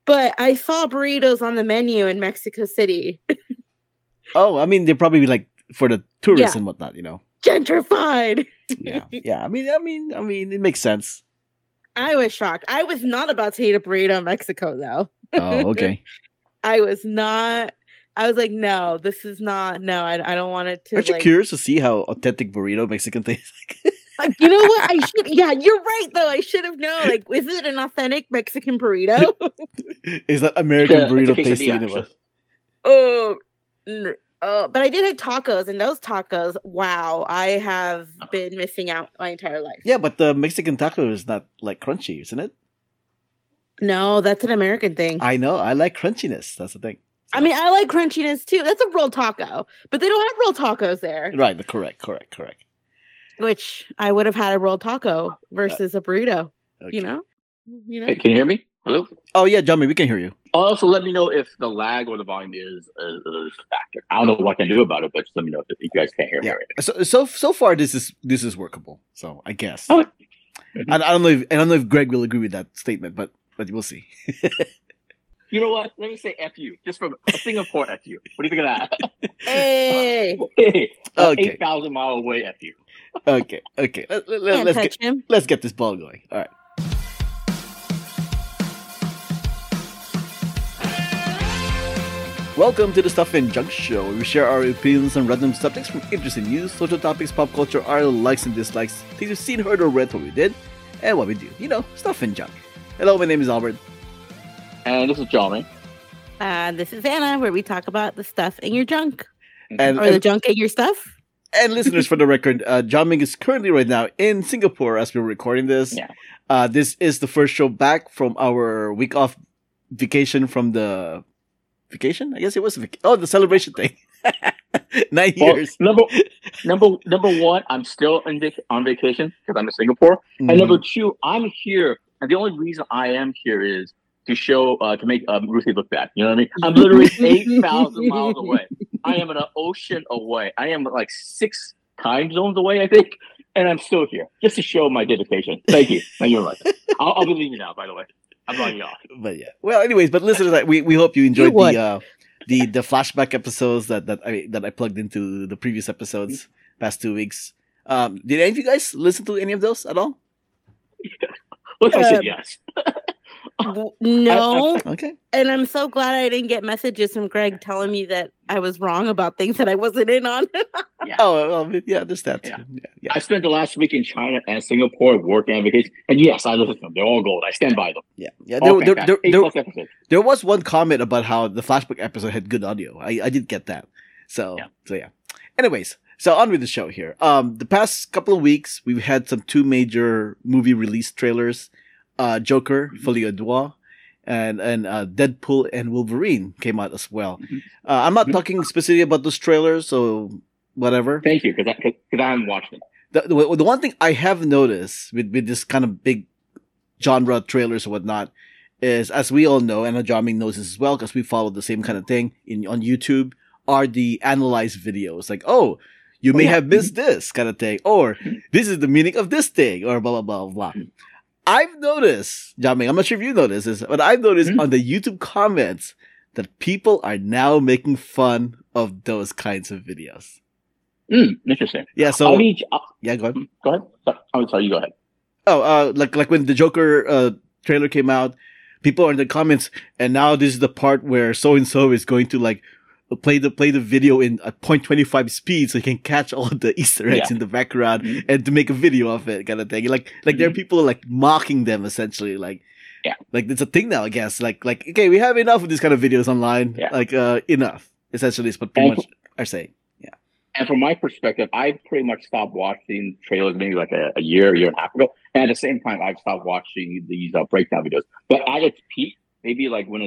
But I saw burritos on the menu in Mexico City. Oh, I mean, they're probably like for the tourists Yeah. and whatnot, you know. Gentrified. Yeah. I mean, it makes sense. I was shocked. I was not about to eat a burrito in Mexico, though. Oh, okay. I was not. I was like, no, this is not. No, I don't want it to. Aren't you like, curious to see how authentic burrito Mexican tastes like? Like, you know what? I should. Yeah, you're right. Though I should have known. Like, is it an authentic Mexican burrito? Is that American burrito it's a tasty quesadilla, anyway? But I did have tacos, and those tacos, wow, I have been missing out my entire life. Yeah, but the Mexican taco is not like crunchy, isn't it? No, that's an American thing. I know. I like crunchiness. That's the thing. I mean, I like crunchiness too. That's a real taco, but they don't have real tacos there. Right. Correct. Which I would have had a real taco versus a burrito. Okay. You know. Hey, can you hear me? Hello. Oh yeah, Johnny, we can hear you. Also, let me know if the lag or the volume is a factor. I don't know what I can do about it, but just let me know if you guys can't hear me. Yeah. Right. So far this is workable. So I guess. Oh. I don't know if Greg will agree with that statement, but we'll see. You know what? Let me say F you. Just from a Singapore F you. What do you think of that? Hey. Okay. Okay. 8,000 mile away F you. Okay. Let's get this ball going. All right. Welcome to the Stuff and Junk Show, where we share our opinions on random subjects from interesting news, social topics, pop culture, our likes and dislikes, things we've seen, heard, or read, what we did, and what we do. You know, stuff and junk. Hello, my name is Albert. And this is Johnny. This is Anna, where we talk about the stuff in your junk. And the junk in your stuff. And listeners, for the record, John Ming is currently right now in Singapore as we're recording this. Yeah. This is the first show back from our week off vacation from the... Vacation? I guess it was the celebration thing. 9 years. Number one, I'm still on vacation because I'm in Singapore. Mm-hmm. And number two, I'm here, and the only reason I am here is to show to make Ruthie look bad. You know what I mean? I'm literally 8,000 miles away. I am an ocean away. I am like 6 time zones away, I think, and I'm still here just to show my dedication. Thank you. Thank you very much. I'll be leaving now, by the way. I'm running you off. But yeah. Well, anyways, but listeners, we hope you enjoyed the flashback episodes that I plugged into the previous episodes past 2 weeks. Did any of you guys listen to any of those at all? What if I said yes? No. Okay. And I'm so glad I didn't get messages from Greg telling me that I was wrong about things that I wasn't in on. Yeah. Oh, well, yeah, there's that. Yeah. Yeah. I spent the last week in China and Singapore working on vacation, and yes, I listened to them. They're all gold. I stand by them. Yeah. Yeah. Okay, there was one comment about how the flashback episode had good audio. I did get that. So yeah. Anyways, so on with the show here. The past couple of weeks, we've had 2 major movie release trailers. Joker, Folie à Deux, and Deadpool and Wolverine came out as well. Mm-hmm. I'm not talking specifically about those trailers, so whatever. Thank you, because I haven't watched them. The one thing I have noticed with this kind of big genre trailers or whatnot is, as we all know, and John Ming knows this as well, because we follow the same kind of thing on YouTube, are the analyzed videos. Like, oh, you may have missed this kind of thing, or this is the meaning of this thing, or blah, blah, blah, blah. I've noticed, John Ming, I'm not sure if you noticed this, but I've noticed on the YouTube comments that people are now making fun of those kinds of videos. Interesting. Yeah, so... yeah, go ahead. Go ahead. I'm sorry, you go ahead. Oh, like when the Joker trailer came out, people are in the comments, and now this is the part where so-and-so is going to like play the video in a 0.25 speed so you can catch all the Easter eggs in the background and to make a video of it kind of thing. Like there are people like mocking them essentially. Like it's a thing now, I guess. Like okay, we have enough of these kind of videos online. Yeah. Like enough. Essentially is what pretty much are saying. Yeah. And from my perspective, I pretty much stopped watching trailers maybe like a year and a half ago. And at the same time, I've stopped watching these breakdown videos. But at its peak, maybe like when the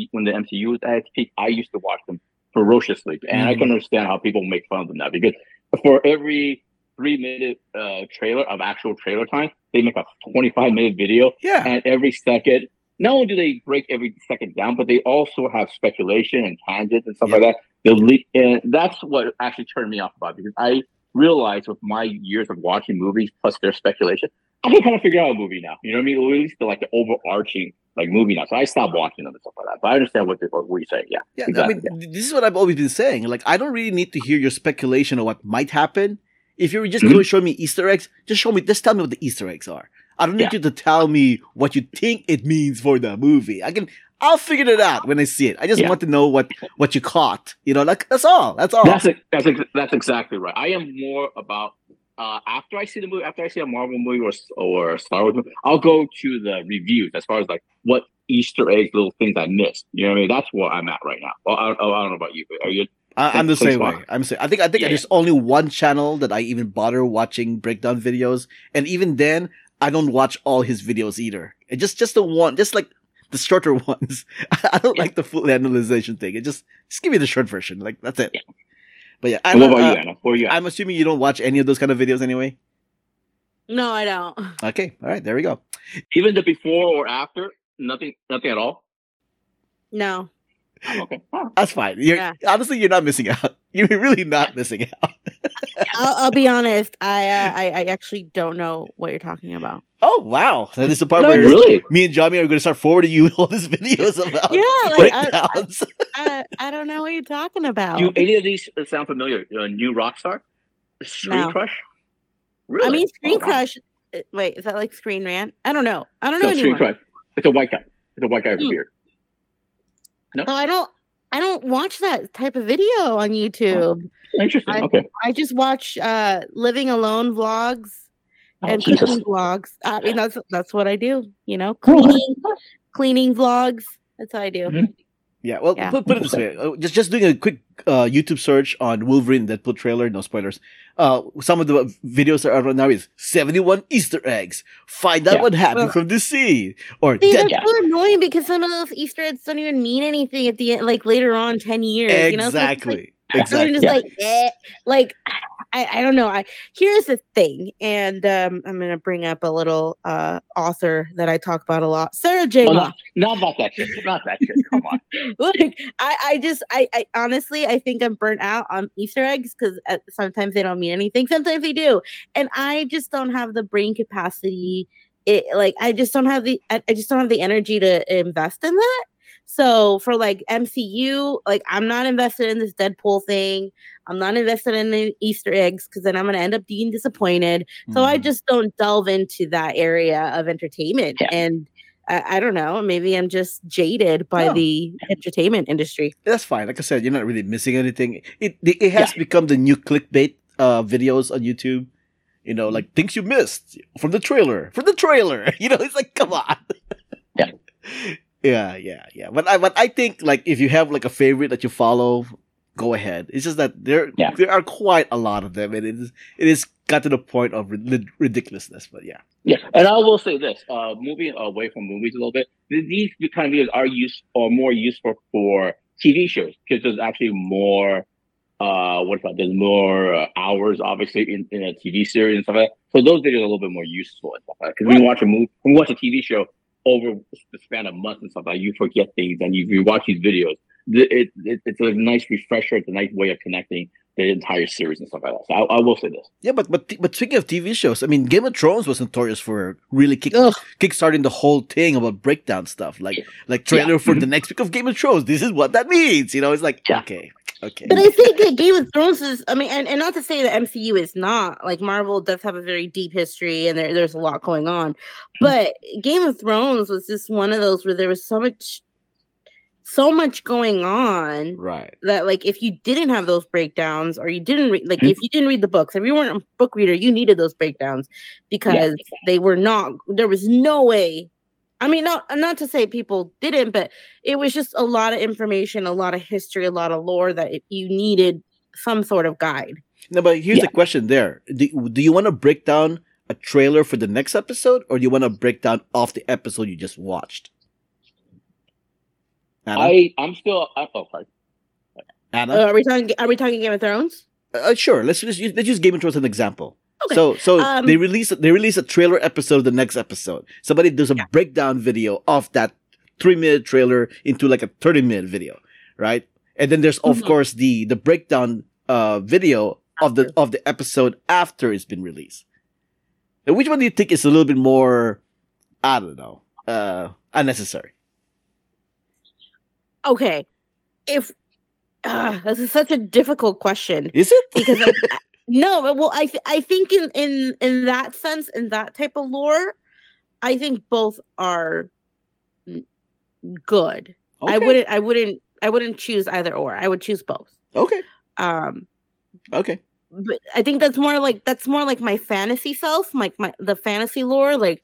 MCU was at its peak, I used to watch them ferociously, and I can understand how people make fun of them now, because for every 3-minute trailer of actual trailer time, they make a 25-minute video, and every second, not only do they break every second down, but they also have speculation and tangents and stuff like that. And that's what actually turned me off about it, because I realized with my years of watching movies plus their speculation, I can kind of figure out a movie now. You know what I mean? Or at least the overarching like movie now. So I stopped watching them and stuff like that. But I understand what you're saying. Yeah. Yeah, Exactly. I mean, this is what I've always been saying. Like, I don't really need to hear your speculation of what might happen. If you're just going to show me Easter eggs, just tell me what the Easter eggs are. I don't need you to tell me what you think it means for the movie. I'll figure it out when I see it. I just want to know what you caught. You know, like that's all. That's all. That's exactly right. I am more about after I see the movie, after I see a Marvel movie or a Star Wars movie, I'll go to the reviews as far as like what Easter eggs, little things I missed. You know what I mean? That's where I'm at right now. Well, I don't know about you. Are you? I'm the same way. I think there's only one channel that I even bother watching breakdown videos, and even then, I don't watch all his videos either. It just the one, just like the shorter ones. I don't like the full analyzation thing. Just give me the short version. Like that's it. Yeah. But yeah, what about you, Anna? Where are you at? I'm assuming you don't watch any of those kind of videos anyway. No, I don't. Okay, all right, there we go. Even the before or after, nothing at all. No. Okay, that's fine. Honestly, you're not missing out. You're really not missing out. I'll be honest. I actually don't know what you're talking about. Oh wow, that is the part where me and Johnny are going to start forwarding you all these videos about breakdowns. I don't know what you're talking about. Do any of these sound familiar? New Rockstar, Screen Crush. Really? I mean, Screen Crush. Wait, is that like Screen Rant? I don't know. Screen Crush. It's a white guy. It's a white guy with a beard. No, I don't watch that type of video on YouTube. Oh, interesting. Okay. I just watch living alone vlogs and cooking vlogs. I mean, that's what I do. You know, cleaning vlogs. That's what I do. Mm-hmm. Yeah. Well, put it this way. Just doing a quick YouTube search on Wolverine Deadpool trailer. No spoilers. Some of the videos that are right now is 71 Easter eggs. Find out what happened from this scene. Or that's so annoying because some of those Easter eggs don't even mean anything at the end, like later on, 10 years. Exactly. You know? Exactly. Just I don't know. Here's the thing, and I'm gonna bring up a little author that I talk about a lot, Sarah J. Maas. Not about that shit. Not that shit. Come on. Look, I honestly, I think I'm burnt out on Easter eggs because sometimes they don't mean anything. Sometimes they do, and I just don't have the brain capacity. I just don't have the energy to invest in that. So for like MCU, like I'm not invested in this Deadpool thing. I'm not invested in the Easter eggs because then I'm going to end up being disappointed. So I just don't delve into that area of entertainment. Yeah. And I don't know, maybe I'm just jaded by the entertainment industry. That's fine. Like I said, you're not really missing anything. It has become the new clickbait videos on YouTube. You know, like things you missed from the trailer. You know, it's like, come on. Yeah. Yeah. But I think like if you have like a favorite that you follow, go ahead. It's just that there are quite a lot of them, and it is got to the point of ridiculousness. But yeah. And I will say this: moving away from movies a little bit, these kind of videos are more useful for TV shows because there's actually more. There's more hours, obviously, in a TV series and stuff like that. So those videos are a little bit more useful and stuff like that. Because when you watch a TV show over the span of months and stuff like that, you forget things, and you watch these videos. It's a nice refresher. It's a nice way of connecting the entire series and stuff like that. So I will say this. Yeah, but speaking of TV shows, I mean, Game of Thrones was notorious for really kickstarting the whole thing about breakdown stuff, like trailer for the next week of Game of Thrones. This is what that means. You know, it's like okay. But I think that Game of Thrones is, I mean, and not to say that MCU is not, like Marvel does have a very deep history and there's a lot going on, but Game of Thrones was just one of those where there was so much going on, right? That like if you didn't have those breakdowns or you didn't if you didn't read the books, if you weren't a book reader, you needed those breakdowns because there was no way. I mean, not to say people didn't, but it was just a lot of information, a lot of history, a lot of lore that you needed some sort of guide. No, but here's the question there. Do you want to break down a trailer for the next episode, or do you want to break down off the episode you just watched? Anna? Sorry. Anna? Are we talking Game of Thrones? Sure. Let's use Game of Thrones as an example. Okay. So they release a trailer episode of the next episode. Somebody does a breakdown video of that 3-minute trailer into like a 30-minute video, right? And then there's of course the breakdown video of the episode after it's been released. And which one do you think is a little bit more? I don't know. unnecessary? Okay, if this is such a difficult question. Is it? Because no, well, I think in that sense, in that type of lore, I think both are good. Okay. I wouldn't choose either or. I would choose both. Okay. Um, Okay. but I think that's more like my fantasy self, like the fantasy lore. Like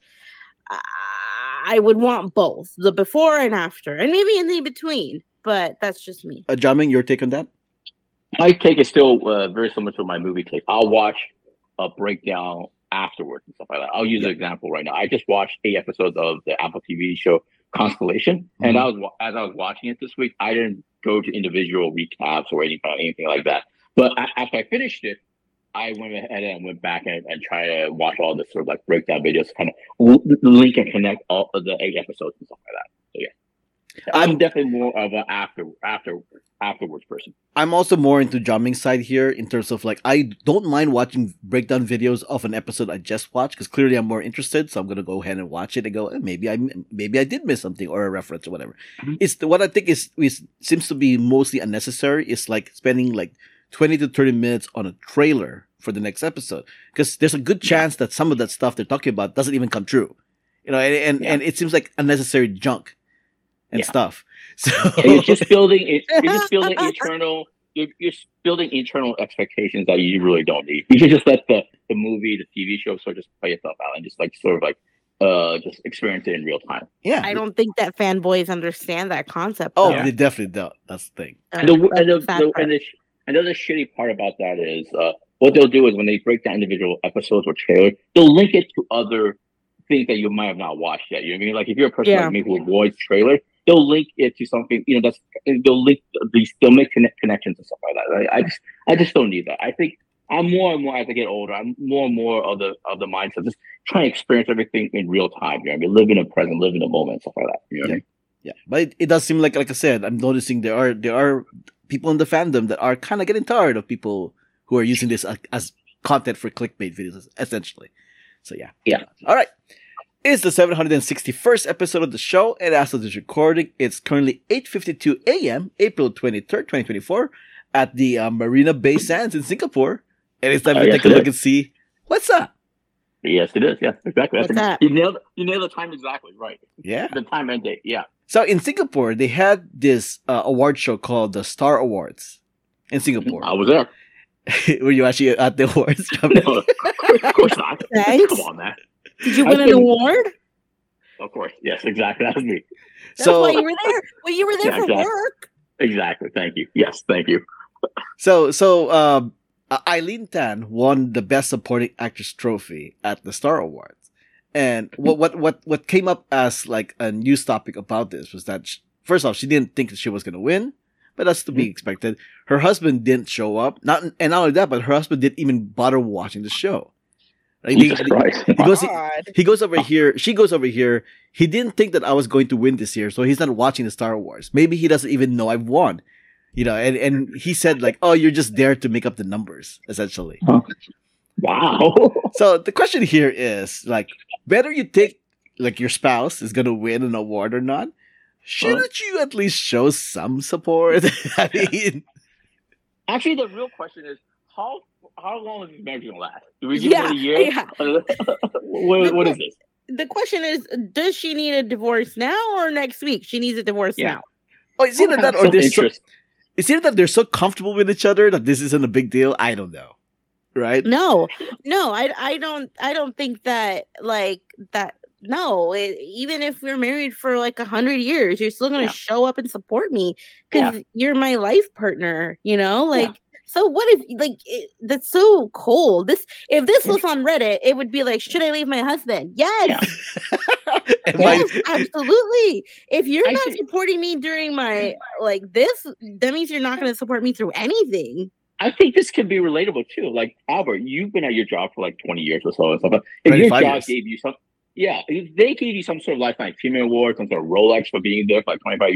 I would want both, the before and after, and maybe in the between. But that's just me. Jamming, your take on that? My take is still very similar to my movie take. I'll watch a breakdown afterwards and stuff like that. I'll use an example right now. I just watched 8 episodes of the Apple TV show Constellation, and as I was watching it this week, I didn't go to individual recaps or anything like that. But after I finished it, I went ahead and went back and tried to watch all the sort of like breakdown videos, kind of link and connect all of the 8 episodes and stuff like that. So yeah. I'm definitely more of an afterwards person. I'm also more into Jamming's side here in terms of like I don't mind watching breakdown videos of an episode I just watched because clearly I'm more interested, so I'm gonna go ahead and watch it and go maybe I did miss something or a reference or whatever. Mm-hmm. It's what I think is seems to be mostly unnecessary. Is like spending like 20 to 30 minutes on a trailer for the next episode because there's a good chance that some of that stuff they're talking about doesn't even come true, and it seems like unnecessary junk. And stuff. So you're just building internal. You're building internal expectations that you really don't need. You should just let the movie, the TV show, sort of just play itself out and just like sort of like just experience it in real time. Yeah, I don't think that fanboys understand that concept. Oh, they definitely don't. That's the thing. Another shitty part about that is what they'll do is when they break down individual episodes or trailers, they'll link it to other things that you might have not watched yet. You know what I mean? Like if you're a person like me who avoids trailers, they'll link it to something, they'll make connections and stuff like that. Right? I just don't need that. I think I'm more and more as I get older, I'm more and more of the mindset, just trying to experience everything in real time. You know what I mean? Live in the present, live in the moment, stuff like that. You know what I mean? Yeah. But it does seem like I said, I'm noticing there are people in the fandom that are kind of getting tired of people who are using this as content for clickbait videos, essentially. So yeah. Yeah. All right. It's the 761st episode of the show, and as of this recording, it's currently 8:52 a.m., April 23rd, 2024, at the Marina Bay Sands in Singapore. And it's time to take a look and see what's up. Yes, it is. Yeah, exactly. What's that? You nailed the time exactly right. Yeah. The time and date. Yeah. So in Singapore, they had this award show called the Star Awards in Singapore. I was there. Were you actually at the awards? No, of course not. Thanks. Come on, man. Did you win an award? Of course. Yes, exactly. That was me. That's why you were there. Well, you were there for work. Exactly. Thank you. Yes, thank you. So Eileen Tan won the Best Supporting Actress trophy at the Star Awards. And what came up as like a news topic about this was that first off, she didn't think that she was going to win, but that's to be expected. Her husband didn't show up. Not only that, but her husband didn't even bother watching the show. Like, he goes over here. She goes over here. He didn't think that I was going to win this year, so he's not watching the Star Wars. Maybe he doesn't even know I've won. You know, and he said like, "Oh, you're just there to make up the numbers," essentially. Wow. So the question here is like, whether you think like your spouse is gonna win an award or not, shouldn't you at least show some support? I mean, actually, the real question is how long is this marriage gonna last? Do we give it a year? Yeah. What is this? The question is, does she need a divorce now or next week? She needs a divorce now. Oh, it's either that or it's either that they're so comfortable with each other that this isn't a big deal. I don't know. Right? No, I don't think that like that. No, even if we're married for like 100 years, you're still going to show up and support me because you're my life partner, you know, like, so what if like, that's so cold. If this was on Reddit, it would be like, should I leave my husband? Yes. Yes, absolutely. If you're not supporting me during my, like this, that means you're not going to support me through anything. I think this can be relatable too. Like Albert, you've been at your job for like 20 years or so and stuff. If your job gave you some, if they gave you some sort of lifetime achievement award, some sort of Rolex for being there for like 25 years,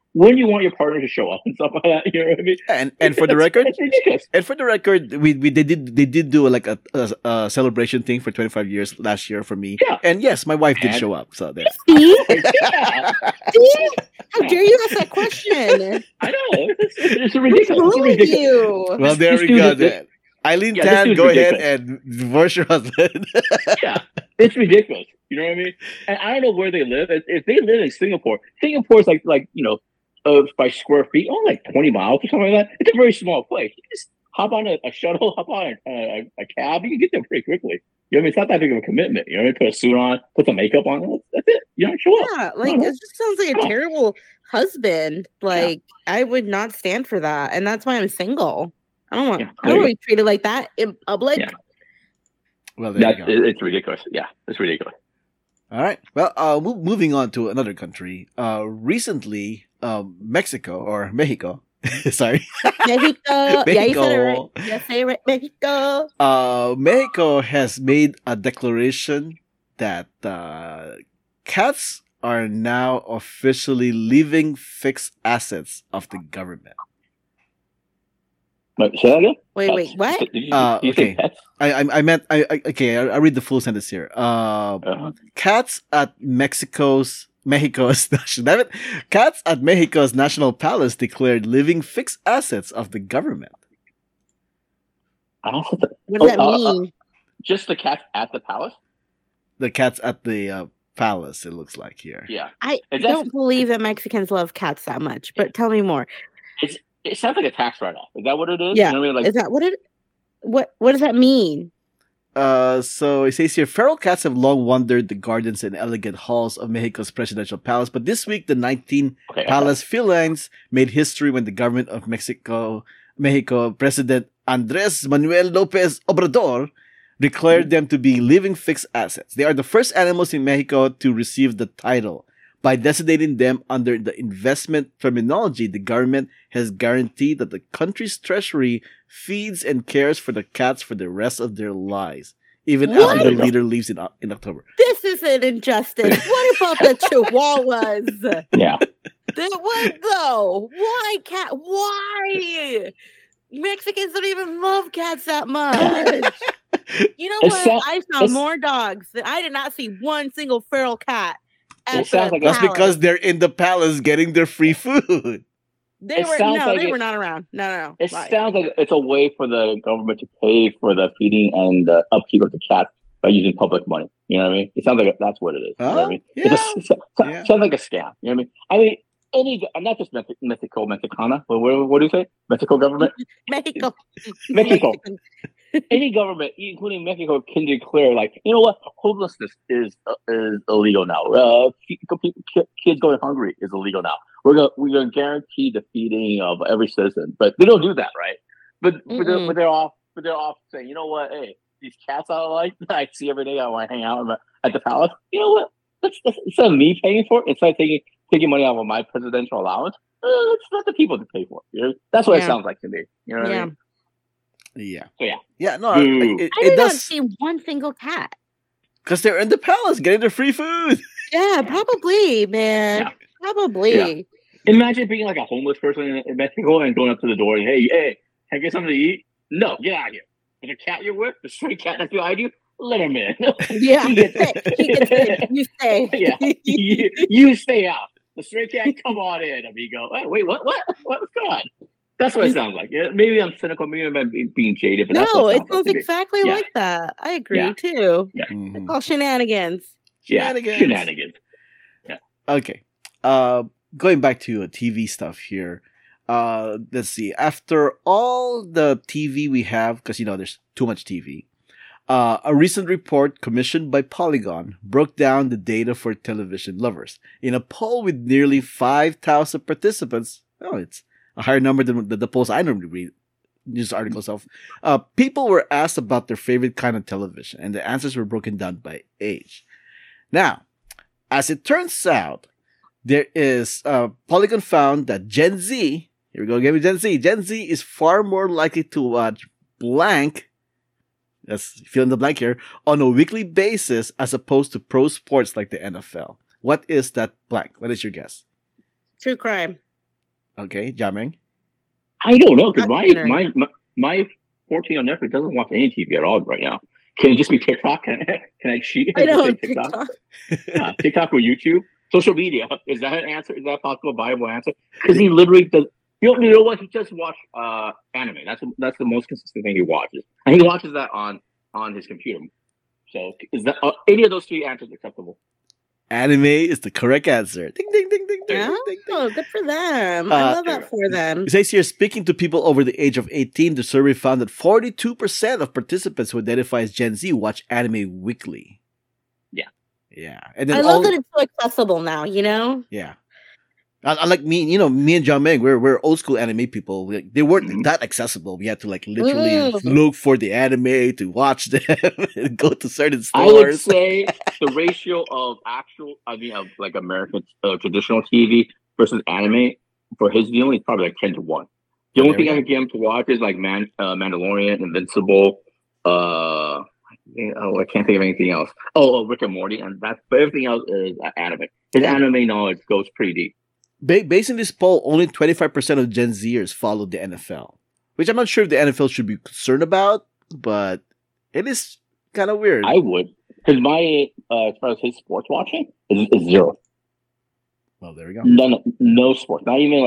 when you want your partner to show up and stuff like that. You know what I mean? And for the record, it's ridiculous. and for the record, they did do like a celebration thing for 25 years last year for me. Yeah. And yes, my wife did And- show up. So there. See? Yeah, See? How dare you ask that question? I know. It's What's ridiculous. wrong It's with ridiculous. you? Well, there This we dude go is- then. Eileen Yeah, this Tan, dude's go ahead ridiculous. and divorce your husband. Yeah, it's ridiculous. You know what I mean? And I don't know where they live. If they live in Singapore is like by square feet, only like 20 miles or something like that. It's a very small place. You just hop on a shuttle, hop on a cab. You can get there pretty quickly. You know what I mean? It's not that big of a commitment. You know what I mean? Put a suit on, put some makeup on. That's it. You don't show up. Yeah, like it just sounds like Come a on. terrible husband. Like I would not stand for that, and that's why I'm single. I don't want. Yeah, I don't want to be treated like that in public. Yeah. Well, there you go. It's ridiculous. Yeah, it's ridiculous. All right. Well, moving on to another country. Recently, Mexico. Sorry. Mexico. Yeah, you said it right. Mexico. Yeah, say it right. Mexico. Mexico has made a declaration that cats are now officially living fixed assets of the government. But say that again? Wait, Pets. what? Did you Okay. say pets? I meant I read the full sentence here. Cats at Mexico's National Palace declared living fixed assets of the government. I don't know. What does that Oh, mean? Just the cats at the palace? The cats at the palace, it looks like here. Yeah. I Is that- don't believe that Mexicans love cats that much. But tell me more. It sounds like a tax write-off. Is that what it is? Yeah. You know what I mean? Like, Is that what it? What does that mean? So it says here, feral cats have long wandered the gardens and elegant halls of Mexico's presidential palace, but this week the 19 okay. palace felines made history when the government of Mexico President Andres Manuel Lopez Obrador declared them to be living fixed assets. They are the first animals in Mexico to receive the title. By designating them under the investment terminology, the government has guaranteed that the country's treasury feeds and cares for the cats for the rest of their lives, even What? after the leader leaves in October. This is an injustice. What about the Chihuahuas? Yeah. What though? Why cat? Why? Mexicans don't even love cats that much. You know It what? sound- I found it's- more dogs. I did not see one single feral cat. It At sounds the like That's palace. because they're in the palace getting their free food. They it were sounds like they it- were not around. No. It Like, sounds like it's a way for the government to pay for the feeding and the upkeep of the cats by using public money. You know what I mean? It sounds like that's what it is. You know what I mean? Yeah. Sounds like a scam. You know what I mean? Not just Mexicana. What do you say? Mexico government? Mexico. Mexico. Any government, including Mexico, can declare like, you know what, homelessness is illegal now. Kids going hungry is illegal now. We're gonna guarantee the feeding of every citizen, but they don't do that, right? But they're off saying, you know what, hey, these cats I see every day, I want to hang out at the palace. You know what? Instead of me paying for it, instead of taking money out of my presidential allowance, let's let the people to pay for it. You know? That's what it sounds like to me. You know what I mean? Yeah. So yeah. Yeah, no, Boo. it I did not does, see one single cat. because they're in the palace getting their free food. Yeah, probably, man. Yeah. Probably. Yeah. Imagine being like a homeless person in Mexico and going up to the door and, hey, can I get something to eat? No, get out of here. But the cat you're with, the stray cat that's behind you, let him in. Yeah. He gets He gets in. You stay. Yeah. you stay out. The stray cat, come on in, amigo. Oh, wait, what? What's going on? That's what it sounds like. Yeah, maybe I'm cynical. Maybe I'm being jaded. But that's No, what it sounds sounds like to me. exactly Yeah. like that. I agree Yeah. too. Mhm. All shenanigans. Yeah, Shenanigans. shenanigans. Okay. Going back to TV stuff here. Let's see. After all the TV we have, because there's too much TV. A recent report commissioned by Polygon broke down the data for television lovers. In a poll with nearly 5,000 participants, it's a higher number than the polls I normally read, news articles of. People were asked about their favorite kind of television, and the answers were broken down by age. Now, as it turns out, there is Polygon found that Gen Z. Here we go again with Gen Z. Gen Z is far more likely to watch blank. Let's fill in the blank here on a weekly basis as opposed to pro sports like the NFL. What is that blank? What is your guess? True crime. Okay, Jaming. I don't know because Not dinner. my 14 on Netflix doesn't watch any TV at all right now. Can it just be TikTok? Can I cheat I and just know say TikTok? TikTok. Yeah, TikTok or YouTube? Social media. Is that an answer? Is that a possible viable answer? Because he literally does. You know what? He just watched anime. That's the most consistent thing he watches, and he watches that on his computer. So is that any of those three answers acceptable? Anime is the correct answer. Ding ding ding ding ding Yeah. ding ding. Oh, good for them. I love that for them. It says here, speaking to people over the age of 18, the survey found that 42% of participants who identify as Gen Z watch anime weekly. Yeah. Yeah. And then I love that it's so accessible now, you know? Yeah. Unlike me, me and John Meng, we're old school anime people. They weren't that accessible. We had to literally look for the anime to watch them and go to certain stores. I would say the ratio of American traditional TV versus anime for his viewing is probably 10 to 1. The only thing I can get him to watch is Mandalorian, Invincible. I can't think of anything else. Rick and Morty, and but everything else is anime. His anime knowledge goes pretty deep. Based on this poll, only 25% of Gen Zers followed the NFL, which I'm not sure if the NFL should be concerned about, but it is kind of weird. I would, because my as far as his sports watching is zero. Well, there we go. No sports, not even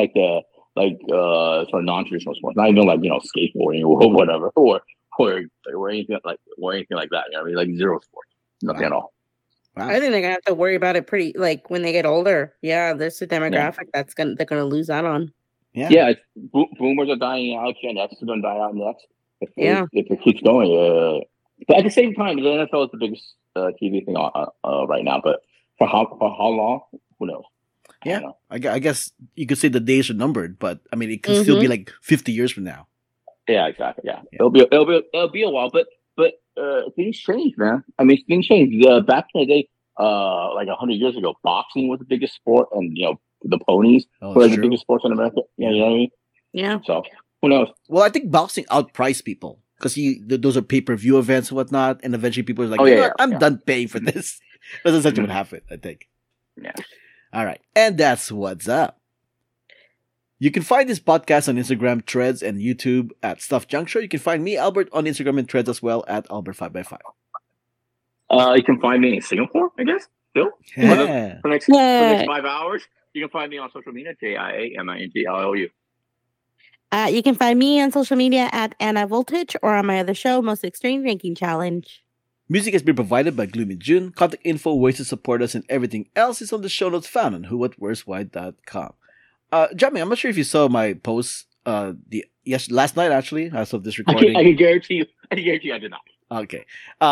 sort of non-traditional sports, not even skateboarding or whatever, or anything like that. You know what I mean? Like zero sports, nothing at all. Wow. I think they're gonna have to worry about it pretty when they get older. Yeah, there's a demographic they're gonna lose out on. Yeah, boomers are dying out. Gen X is gonna die out next. If it keeps going. But at the same time, the NFL is the biggest TV thing right now. But for how long? Who knows? Yeah, I guess you could say the days are numbered, but I mean, it could still be 50 years from now. Yeah, exactly. Yeah. It'll be a while, but things change, man. I mean, things change. Back in the day, 100 years ago, boxing was the biggest sport, and the ponies were the biggest sports in America. You know what I mean? Yeah. So who knows? Well, I think boxing outpriced people because those are pay-per-view events and whatnot, and eventually people are like, I'm done paying for this. That's essentially what happened, I think. Yeah. All right, and that's what's up. You can find this podcast on Instagram, Threads, and YouTube at Stuff Junk Show. You can find me, Albert, on Instagram and Threads as well at Albert5x5. You can find me in Singapore, I guess, still. Yeah. For the next 5 hours. You can find me on social media, JIAMINGLLU. You can find me on social media at Anna Voltage or on my other show, Most Extreme Ranking Challenge. Music has been provided by Gloomy June. Contact info, ways to support us, and everything else is on the show notes found on whowhatwhereswhy.com. Jamie, I'm not sure if you saw my post last night, actually, as of this recording. I can guarantee you I did not. Okay.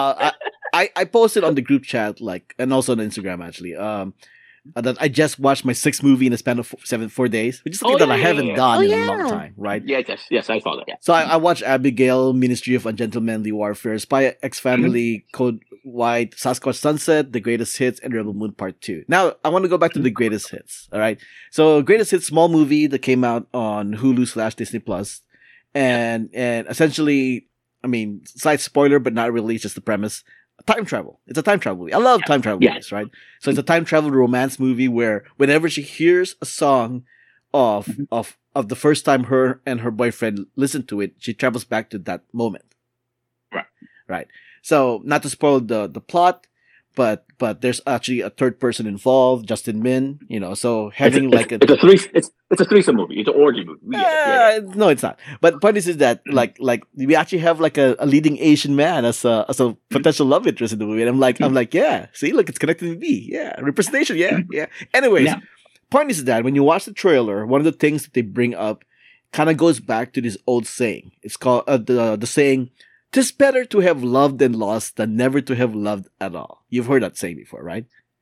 I posted on the group chat, and also on Instagram, actually, that I just watched my 6th movie in the span of 4 days, which is something that I haven't done in a long time, right? Yes, I saw that. Yeah. So I watched Abigail, Ministry of Ungentlemanly Warfare, Spy X Family, Code White, Sasquatch Sunset, The Greatest Hits, and Rebel Moon Part 2. Now, I want to go back to The Greatest Hits, all right? So, Greatest Hits, small movie that came out on Hulu/Disney Plus, and essentially, I mean, slight spoiler, but not really, just the premise. Time travel. It's a time travel movie. I love time travel movies, right? So it's a time travel romance movie where whenever she hears a song of the first time her and her boyfriend listened to it, she travels back to that moment. Right. So not to spoil the plot, but there's actually a third person involved, Justin Min, so having it's a threesome movie. It's an orgy movie. No, it's not. But point is that like we actually have a leading Asian man as a potential love interest in the movie. And I'm like, yeah, see, look, it's connected with me. Yeah. Representation. Yeah. Anyways, point is that when you watch the trailer, one of the things that they bring up kind of goes back to this old saying. It's called the saying, "'Tis better to have loved and lost than never to have loved at all." You've heard that saying before, right?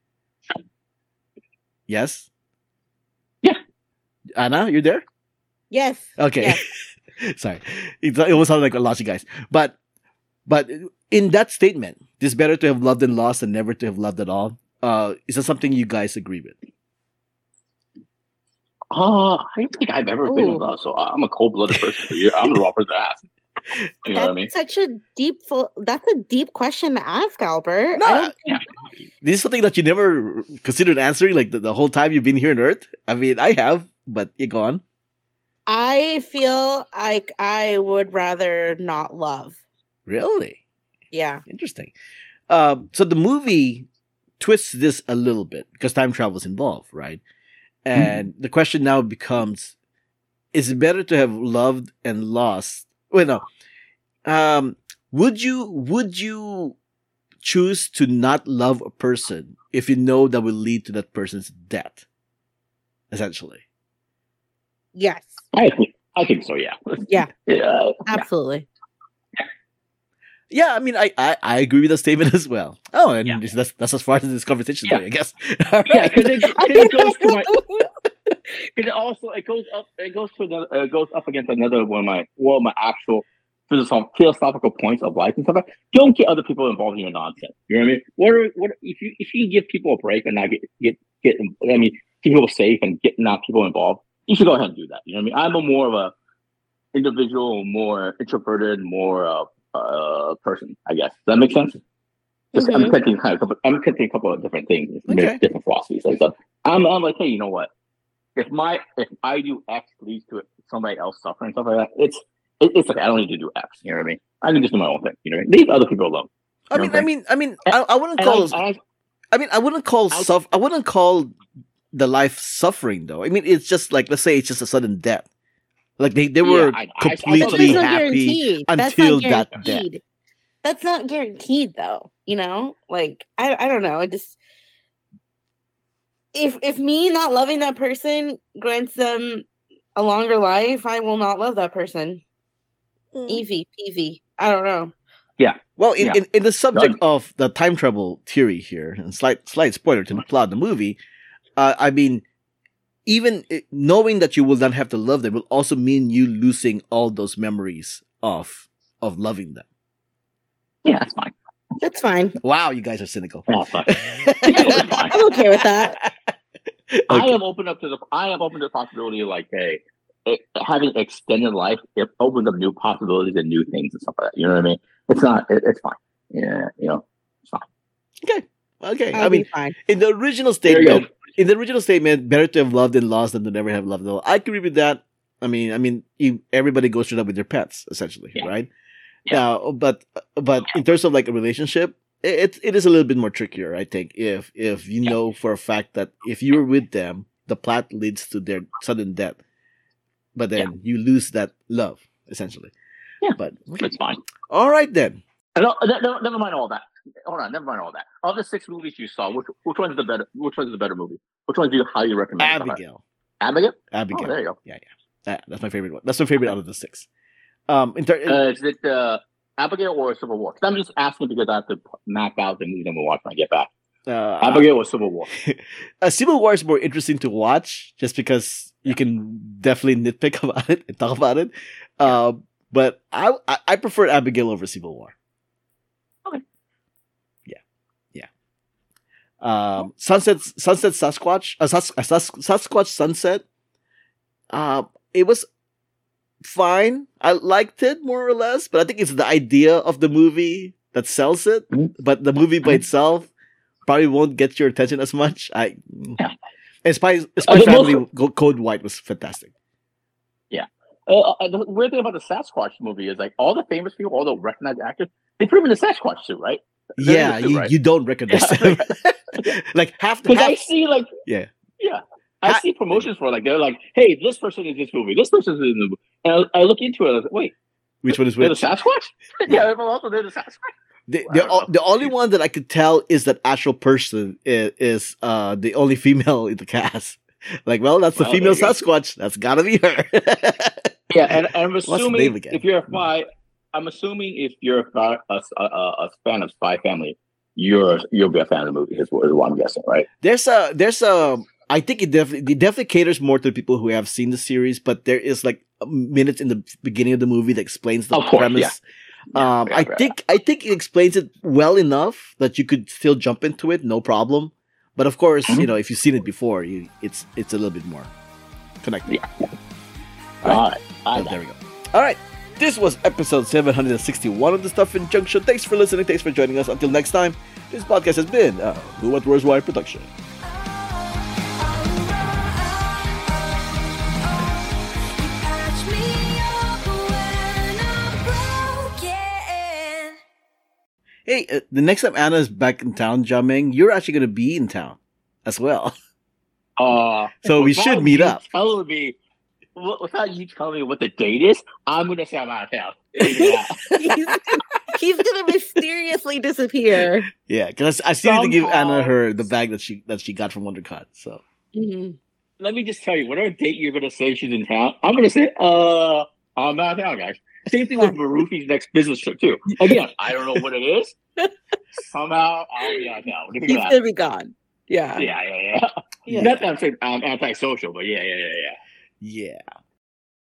Yes? Yeah. Anna, you there? Yes. Okay. Yes. Sorry. It almost sounded like a lot of guys. But in that statement, "'Tis better to have loved and lost than never to have loved at all," is that something you guys agree with? I don't think I've ever been in love, so I'm a cold-blooded person. I'm the wrong person to ask. You know what I mean? That's a deep question to ask, Albert. No, this is something that you never considered answering, the whole time you've been here on Earth. I mean, I have, but you go on. I feel like I would rather not love. Really? Yeah. Interesting. So the movie twists this a little bit because time travel is involved, right? And the question now becomes, is it better to have loved and lost? Wait, no. Would you choose to not love a person if you know that will lead to that person's death? Essentially. Yes. I think so. Yeah. Yeah. Yeah. Absolutely. Yeah, I mean, I agree with the statement as well. Oh, and Yeah. that's as far as this conversation is Yeah. going, I guess. All Yeah, right. because it goes to my. It goes up against another one of my actual philosophical points of life and stuff. Don't get other people involved in your nonsense. You know what I mean? What if you give people a break and not get I mean, keep people safe and get not people involved, you should go ahead and do that. You know what I mean? I'm a more of a individual, more introverted, more person, I guess. Does that make sense? Just, I'm connecting a couple of different things, Okay. different philosophies and stuff. I'm like, hey, you know what? If I do X leads to somebody else suffering and stuff like that, it's like I don't need to do X. You know what I mean? I can just do my own thing. You know what I mean? Leave other people alone. I wouldn't call. I wouldn't call the life suffering though. I mean, it's just like, let's say it's just a sudden death. Like they were completely happy until that death. That's not guaranteed though. You know, like I don't know. I just if me not loving that person grants them a longer life, I will not love that person. Easy peasy. I don't know. Yeah. Well, in the subject of the time travel theory here, and slight spoiler to the plot of the movie, I mean, even knowing that you will not have to love them will also mean you losing all those memories of loving them. Yeah, that's fine. That's fine. Wow, you guys are cynical. Yeah, that's fine. I'm okay with that. Okay. I am open to the possibility of like, hey, having extended life, it opens up new possibilities and new things and stuff like that. You know what I mean? It's fine. Yeah, you know, it's fine. Okay. I'll be fine. In the original statement, better to have loved and lost than to never have loved at all. I agree with that. I mean, everybody goes through that with their pets, essentially, right? Yeah. But in terms of like a relationship, it is a little bit more trickier, I think. If you know for a fact that if you're with them, the plot leads to their sudden death, but then you lose that love, essentially. Yeah, but it's fine. All right then. No, never mind all that. Hold on, never mind all that. Of the 6 movies you saw, which one's the better? Which one's the better movie? Which one do you highly recommend? Abigail. Abigail. Abigail. Oh, there you go. Yeah. That's my favorite one. That's my favorite out of the 6. Is it Abigail or Civil War? 'Cause I'm just asking because I have to map out the movies I'm gonna watch when I get back. Abigail or Civil War? Civil War is more interesting to watch just because you can definitely nitpick about it and talk about it. But I prefer Abigail over Civil War. Okay. Yeah. Sunset Sasquatch, Sasquatch Sunset. It was fine. I liked it more or less, but I think it's the idea of the movie that sells it. But the movie by itself probably won't get your attention as much. And Spy Family Code White was fantastic. Yeah. The weird thing about the Sasquatch movie is like all the famous people, all the recognized actors, they put them in the Sasquatch suit, right? Yeah, you don't recognize them. Like half. I see like yeah. I see promotions for like they're like, hey, this person is this movie, this person is in the movie, and I look into it. I was like, wait, which one is they're which? the Sasquatch? Yeah, also they're the Sasquatch. The only one that I could tell is that actual person is the only female in the cast. Like, well, that's the female Sasquatch. That's gotta be her. Yeah, and I'm assuming again? if you're a Spy, I'm assuming if you're a fan of Spy Family, you'll be a fan of the movie. Is what I'm guessing, right? There's a. I think it definitely caters more to people who have seen the series, but there is like minutes in the beginning of the movie that explains the premise. Yeah. I think it explains it well enough that you could still jump into it, no problem. But of course, you know, if you've seen it before, it's a little bit more connected. Yeah. All right. There we go. All right. This was episode 761 of the Stuff in Junction. Thanks for listening. Thanks for joining us. Until next time, this podcast has been a Who What Where's Why production. Hey, the next time Anna's back in town, Jiaming, you're actually going to be in town as well. So we should meet up. Telling me, without you telling me what the date is, I'm going to say I'm out of town. Yeah. He's gonna mysteriously disappear. Yeah, because I still need to give Anna the bag that she got from WonderCon. So let me just tell you, whatever date you're gonna say she's in town, I'm gonna say, I'm out of town, guys. Same thing with Marufi's next business trip too. Again, I don't know what it is. Somehow I'll be out of town. He's gonna be gone. Yeah. Yeah. Not that I'm saying I'm antisocial, but yeah. Yeah.